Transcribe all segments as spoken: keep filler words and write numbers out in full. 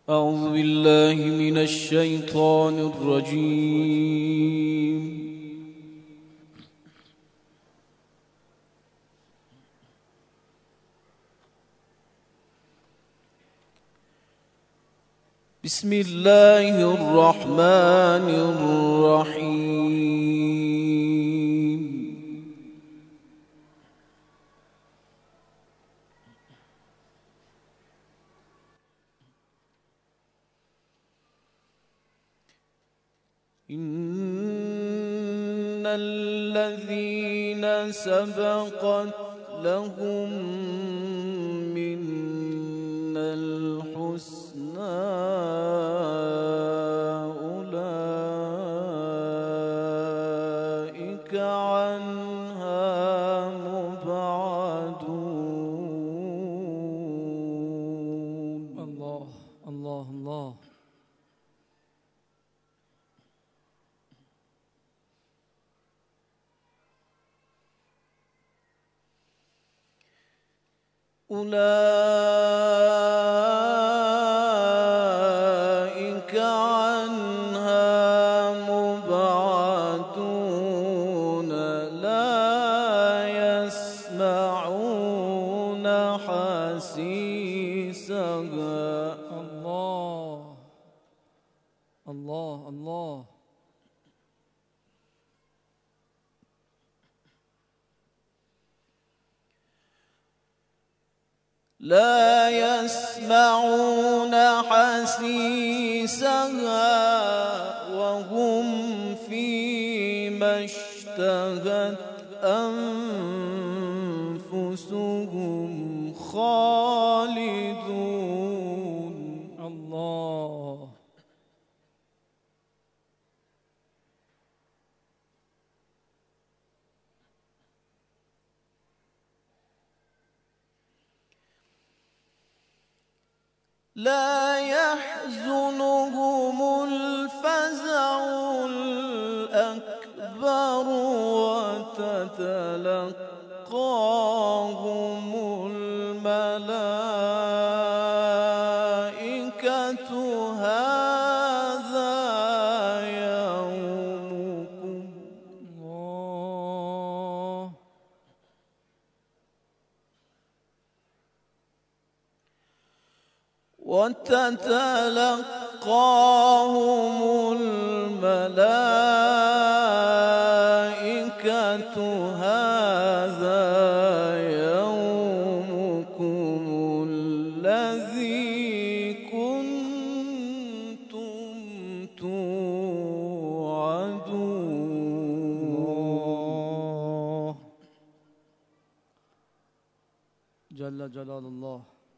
أعوذ بالله من الشيطان الرجيم. بسم الله الرحمن الرحيم. إن الذين سبقت لهم منا الحسنى أولئك عنها مبعدون. الله الله الله. أولئك عنها مبعدون لا يسمعون حسيسها. الله الله الله. لا يسمعون حسيسها وهم فيما اشتهت أنفسهم خالدون. الله. لا يحزنهم الفزع الأكبر وتتلقاهم الملائكة هذا يومكم. الله. وتتلقاهم الملائكة هذا يومكم الذي كنتم توعدون. جل جلال الله.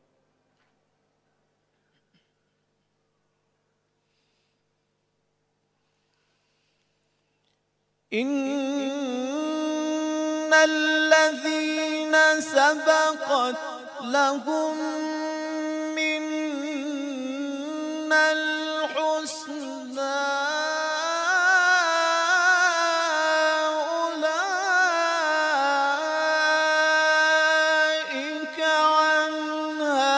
إن الذين سبقت لهم منا الحسنى أولئك عنها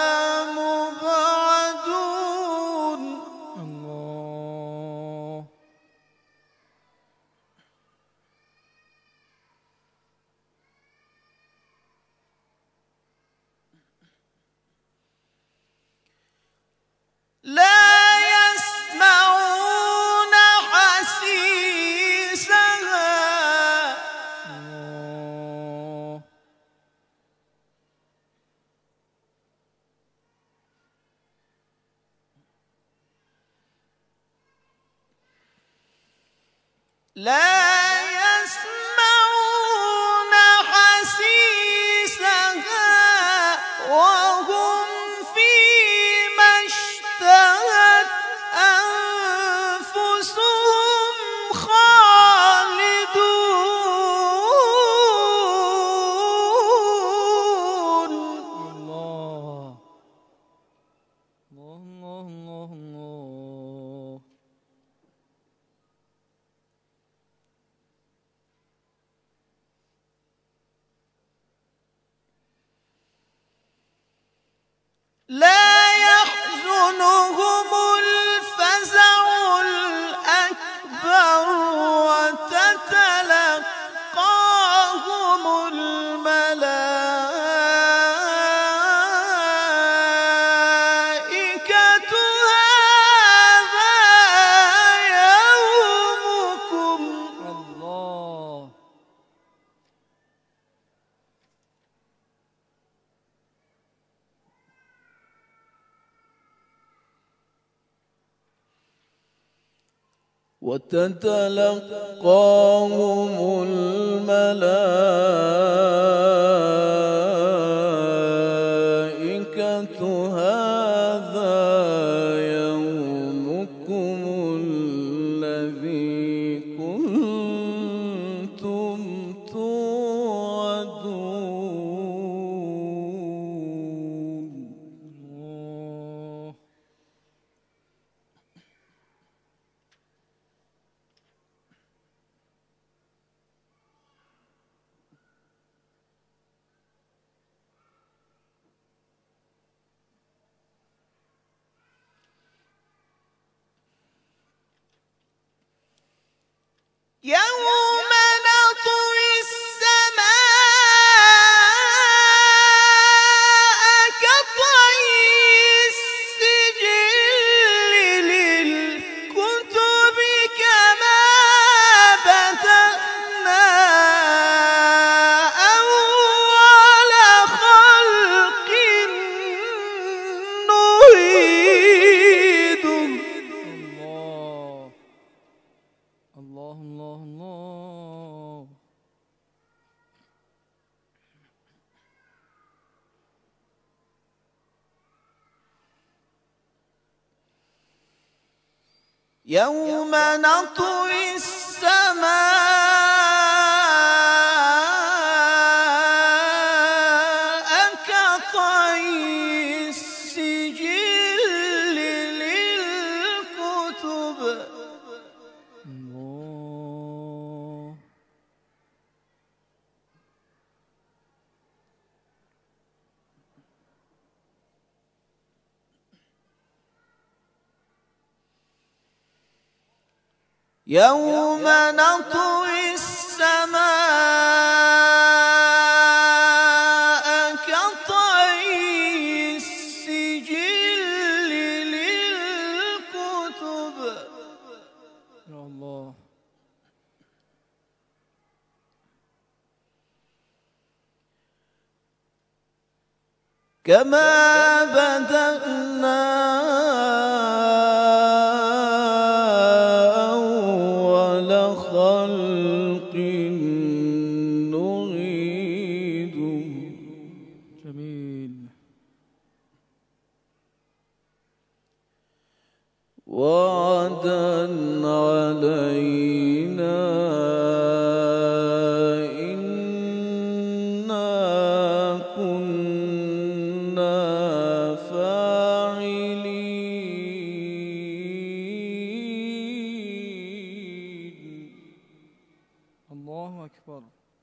مبعدون. الله. لا يسمعون حسيسها. الله. لا يسمعون حسيسها وهم فيما اشتهت أنفسهم خالدون. الله الله الله الله. لا يحزنهم وتتلقاهم الملائكة هذا يومكم الذي كنتم توعدون. الله. يوم نطوي السماء كطي السجل للكتب كما بدأنا أول خلق نعيده. الله الله الله. يوم نطوي السماء كطي السجل للكتب. الله. يوم نطوي السماء كطي السجل للكتب. يا الله. كما بدأنا أول خلق نعيده. جميل. وعدا علينا إنا كنا فاعلين. الله أكبر.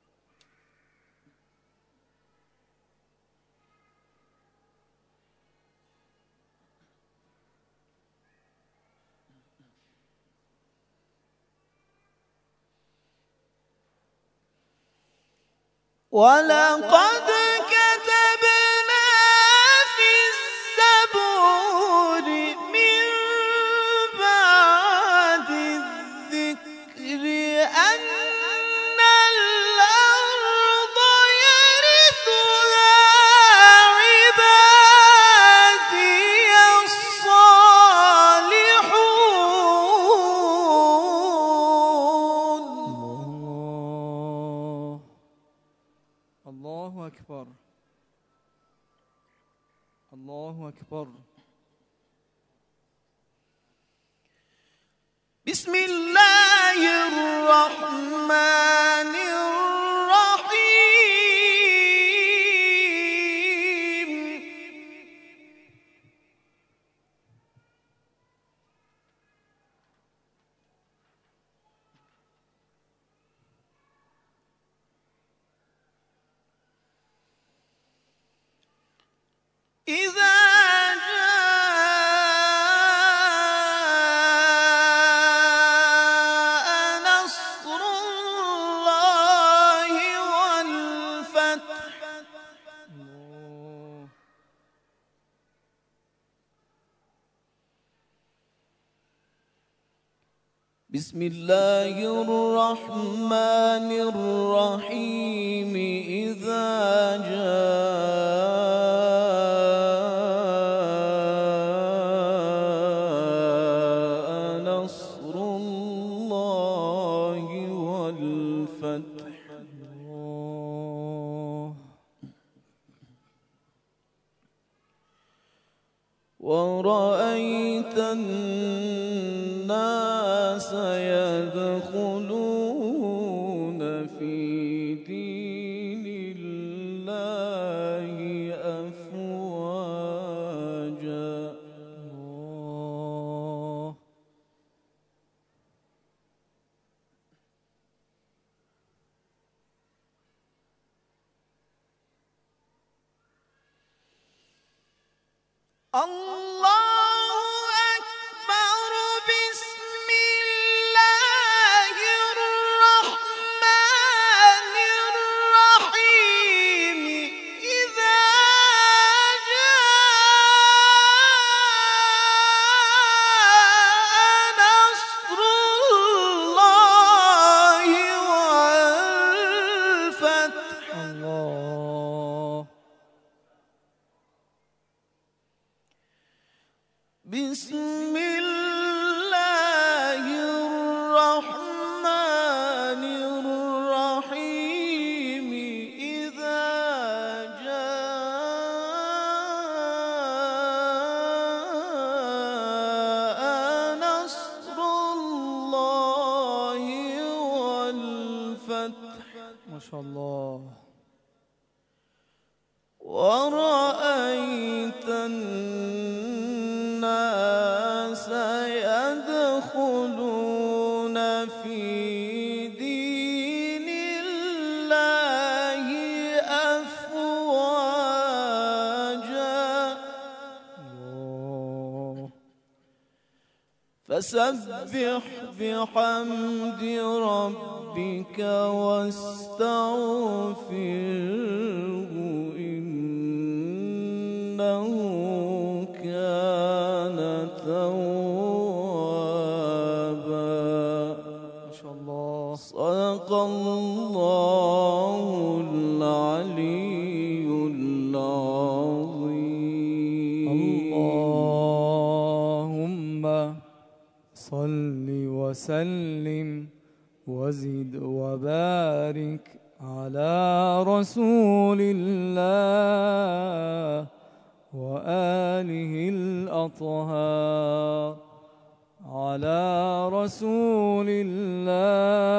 ولقد كتبنا في الزبور من بعد الذكر أن الأرض يرثها عبادي الصالحون. الله. الله أكبر. الله أكبر. بسم الله الرحمن الرحيم. إذا جاء نصر الله والفتح. الله. بسم الله الرحمن الرحيم. إذا جاء نصر الله ورأيت الناس يدخلون في دين الله أفواجا. الله. الله أكبر. بسم الله الرحمن الرحيم. إذا جاء نصر الله والفتح. الله. بسم الله الرحمن الرحيم. إذا جاء نصر الله والفتح. ما شاء الله. ورأيت الناس يدخلون في دين الله أفواجا. الله. فسبح بحمد ربك واستغفره إنه كان توابا. ما شاء الله. صدق الله العلي العظيم. اللهم صل وسلم وزد وبارك على رسول الله وآله الأطهار. على رسول الله